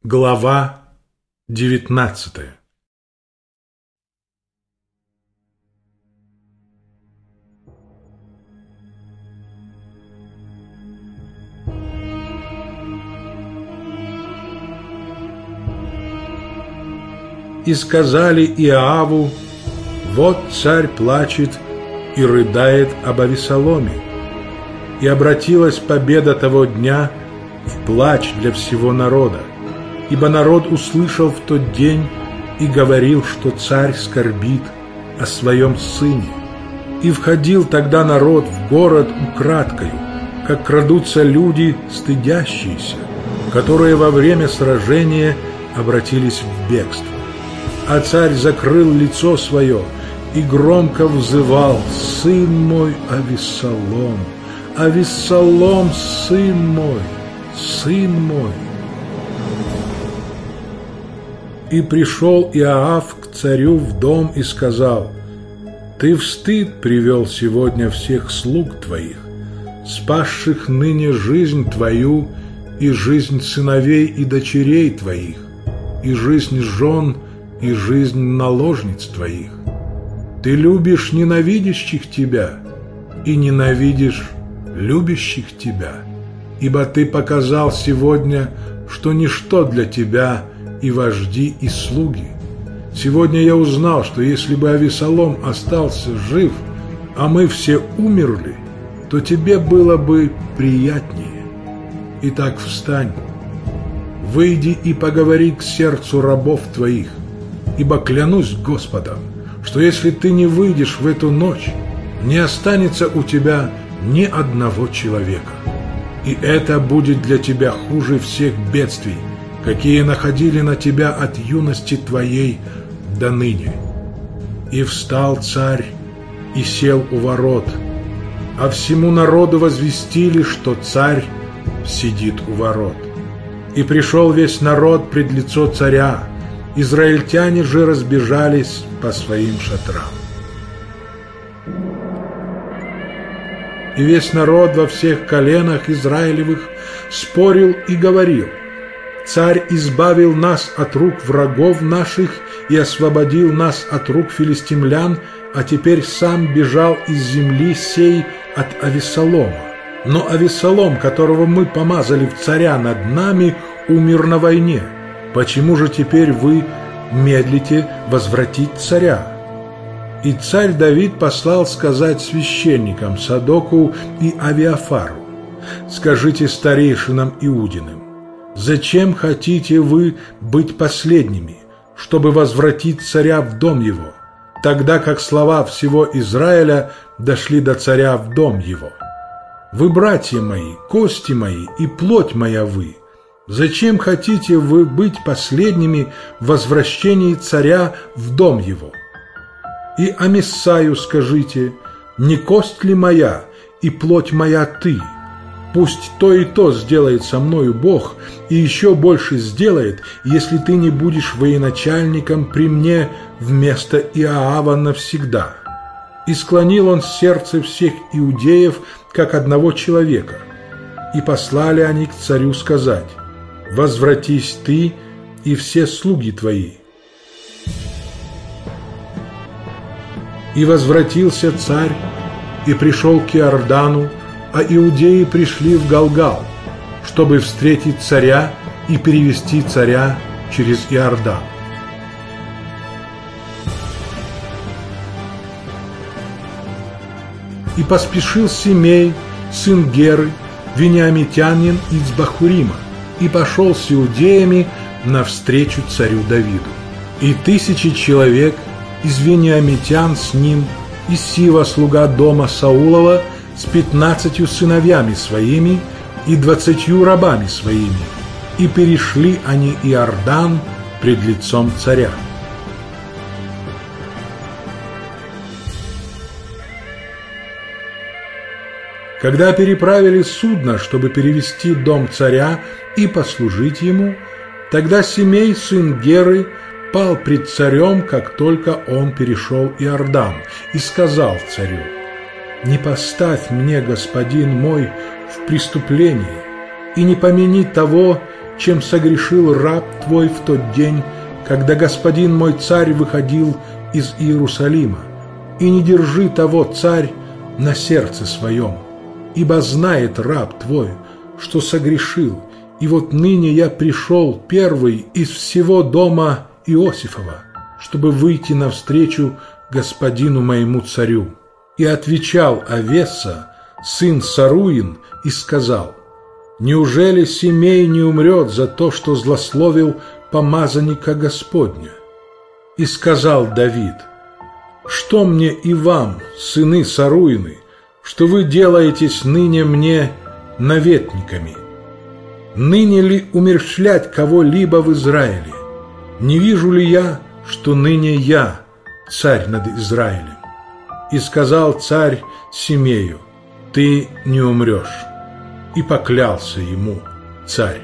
Глава 19. И сказали Иоаву: вот царь плачет и рыдает об Авессаломе. И обратилась победа того дня в плач для всего народа. Ибо народ услышал в тот день и говорил, что царь скорбит о своем сыне. И входил тогда народ в город украдкою, как крадутся люди, стыдящиеся, которые во время сражения обратились в бегство. А царь закрыл лицо свое и громко взывал: «Сын мой Авессалом, Авессалом, сын мой, сын мой!» И пришел Иоав к царю в дом и сказал: «Ты в стыд привел сегодня всех слуг твоих, спасших ныне жизнь твою и жизнь сыновей и дочерей твоих, и жизнь жен и жизнь наложниц твоих. Ты любишь ненавидящих тебя и ненавидишь любящих тебя, ибо ты показал сегодня, что ничто для тебя и вожди, и слуги. Сегодня я узнал, что если бы Авессалом остался жив, а мы все умерли, то тебе было бы приятнее. Итак, встань, выйди и поговори к сердцу рабов твоих, ибо клянусь Господом, что если ты не выйдешь в эту ночь, не останется у тебя ни одного человека. И это будет для тебя хуже всех бедствий, какие находили на тебя от юности твоей до ныне». И встал царь и сел у ворот, а всему народу возвестили, что царь сидит у ворот. И пришел весь народ пред лицо царя, израильтяне же разбежались по своим шатрам. И весь народ во всех коленах Израилевых спорил и говорил: «Царь избавил нас от рук врагов наших и освободил нас от рук филистимлян, а теперь сам бежал из земли сей от Авессалома. Но Авессалом, которого мы помазали в царя над нами, умер на войне. Почему же теперь вы медлите возвратить царя?» И царь Давид послал сказать священникам Садоку и Авиафару: «Скажите старейшинам Иудиным: зачем хотите вы быть последними, чтобы возвратить царя в дом его, тогда как слова всего Израиля дошли до царя в дом его? Вы, братья мои, кости мои и плоть моя вы, зачем хотите вы быть последними в возвращении царя в дом его? И Амиссаю скажите: не кость ли моя и плоть моя ты? Пусть то и то сделает со мною Бог, и еще больше сделает, если ты не будешь военачальником при мне вместо Иоава навсегда». И склонил он сердце всех иудеев, как одного человека. И послали они к царю сказать: «Возвратись ты и все слуги твои». И возвратился царь и пришел к Иордану, а иудеи пришли в Галгал, чтобы встретить царя и перевести царя через Иордан. И поспешил Симей, сын Геры, вениамитянин из Бахурима, и пошел с иудеями навстречу царю Давиду. И 1000 человек из вениамитян с ним, и Сива, слуга дома Саулова, с 15 сыновьями своими и 20 рабами своими, и перешли они Иордан пред лицом царя. Когда переправили судно, чтобы перевести дом царя и послужить ему, тогда Симей, сын Геры, пал пред царем, как только он перешел Иордан, и сказал царю: «Не поставь мне, господин мой, в преступление, и не помяни того, чем согрешил раб твой в тот день, когда господин мой царь выходил из Иерусалима. И не держи того, царь, на сердце своем, ибо знает раб твой, что согрешил, и вот ныне я пришел первый из всего дома Иосифова, чтобы выйти навстречу господину моему царю». И отвечал Авеса, сын Саруин, и сказал: «Неужели Семей не умрет за то, что злословил помазанника Господня?» И сказал Давид: «Что мне и вам, сыны Саруины, что вы делаетесь ныне мне наветниками? Ныне ли умерщвлять кого-либо в Израиле? Не вижу ли я, что ныне я царь над Израилем?» И сказал царь Семею: «Ты не умрешь». И поклялся ему царь.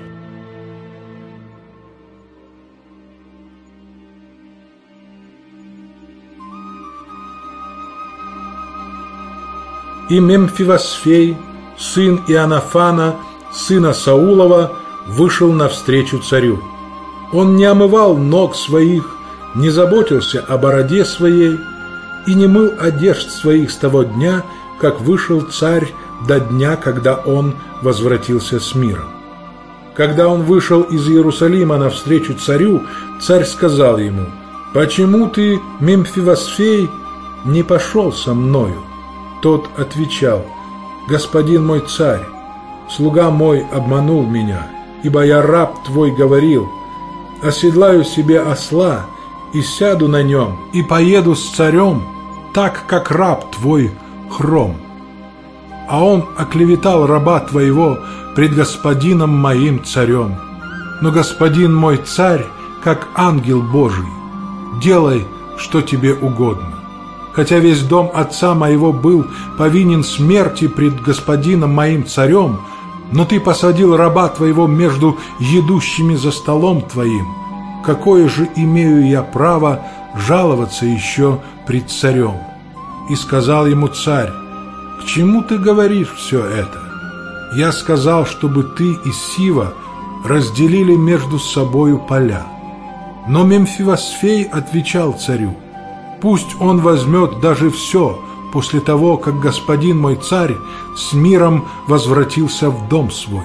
И Мемфивосфей, сын Иоаннафана, сына Саулова, вышел навстречу царю. Он не омывал ног своих, не заботился о бороде своей и не мыл одежд своих с того дня, как вышел царь, до дня, когда он возвратился с миром. Когда он вышел из Иерусалима навстречу царю, царь сказал ему: «Почему ты, Мемфивосфей, не пошел со мною?» Тот отвечал: «Господин мой царь, слуга мой обманул меня, ибо я раб твой говорил: оседлаю себе осла и сяду на нем, и поеду с царем, так как раб твой хром. А он оклеветал раба твоего пред господином моим царем. Но господин мой царь, как ангел Божий, делай, что тебе угодно. Хотя весь дом отца моего был повинен смерти пред господином моим царем, но ты посадил раба твоего между едущими за столом твоим. Какое же имею я право жаловаться еще пред царем?» И сказал ему царь: «К чему ты говоришь все это? Я сказал, чтобы ты и Сива разделили между собою поля». Но Мемфивосфей отвечал царю: «Пусть он возьмет даже все после того, как господин мой царь с миром возвратился в дом свой».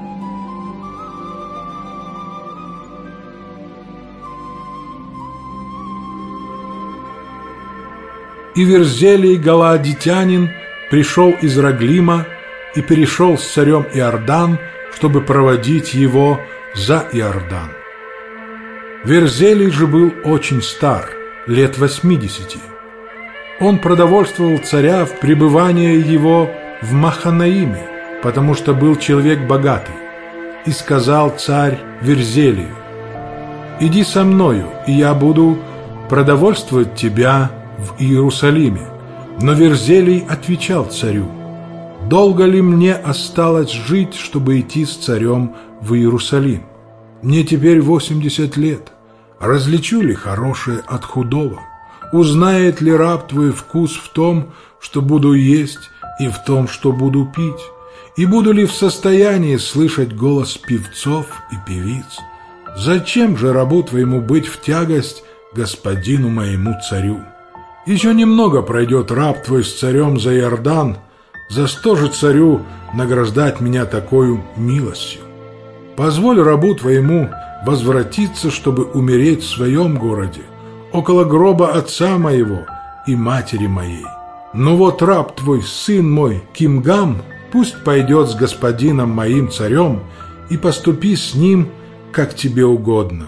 И Верзелий галаадитянин пришел из Раглима и перешел с царем Иордан, чтобы проводить его за Иордан. Верзелий же был очень стар, лет 80. Он продовольствовал царя в пребывании его в Маханаиме, потому что был человек богатый. И сказал царь Верзелию: «Иди со мною, и я буду продовольствовать тебя в Иерусалиме». Но Верзелий отвечал царю: «Долго ли мне осталось жить, чтобы идти с царем в Иерусалим? Мне теперь 80 лет. Различу ли хорошее от худого? Узнает ли раб твой вкус в том, что буду есть, и в том, что буду пить? И буду ли в состоянии слышать голос певцов и певиц? Зачем же рабу твоему быть в тягость господину моему царю? Еще немного пройдет раб твой с царем за Иордан, за что же царю награждать меня такою милостью? Позволь рабу твоему возвратиться, чтобы умереть в своем городе, около гроба отца моего и матери моей. Но вот раб твой, сын мой, Кимгам, пусть пойдет с господином моим царем, и поступи с ним, как тебе угодно».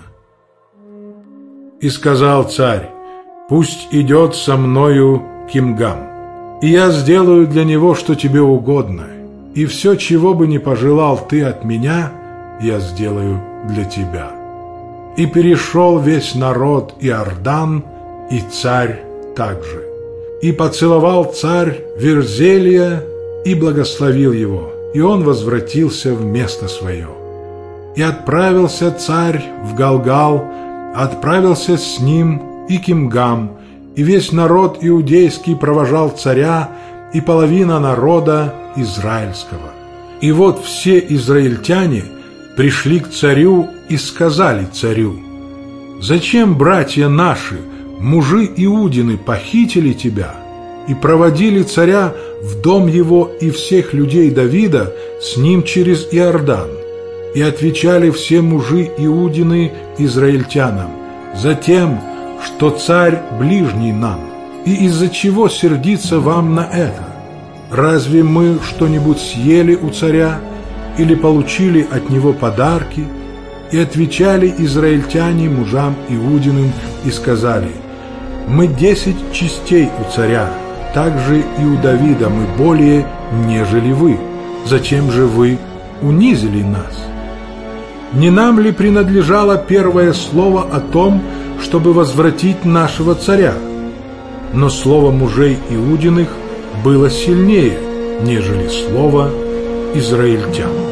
И сказал царь: «Пусть идет со мною Кимгам, и я сделаю для него, что тебе угодно, и все, чего бы ни пожелал ты от меня, я сделаю для тебя». И перешел весь народ Иордан, и царь также. И поцеловал царь Верзелия и благословил его, и он возвратился в место свое. И отправился царь в Галгал, отправился с ним и Кимгам, и весь народ иудейский провожал царя, и половина народа израильского. И вот все израильтяне пришли к царю и сказали царю: «Зачем братья наши, мужи Иудины, похитили тебя и проводили царя в дом его и всех людей Давида с ним через Иордан?» И отвечали все мужи Иудины израильтянам: «Затем, что царь ближний нам, и из-за чего сердиться вам на это? Разве мы что-нибудь съели у царя или получили от него подарки?» И отвечали израильтяне мужам Иудиным и сказали: «Мы 10 частей у царя, также и у Давида мы более, нежели вы. Зачем же вы унизили нас? Не нам ли принадлежало первое слово о том, чтобы возвратить нашего царя?» Но слово мужей Иудиных было сильнее, нежели слово израильтян.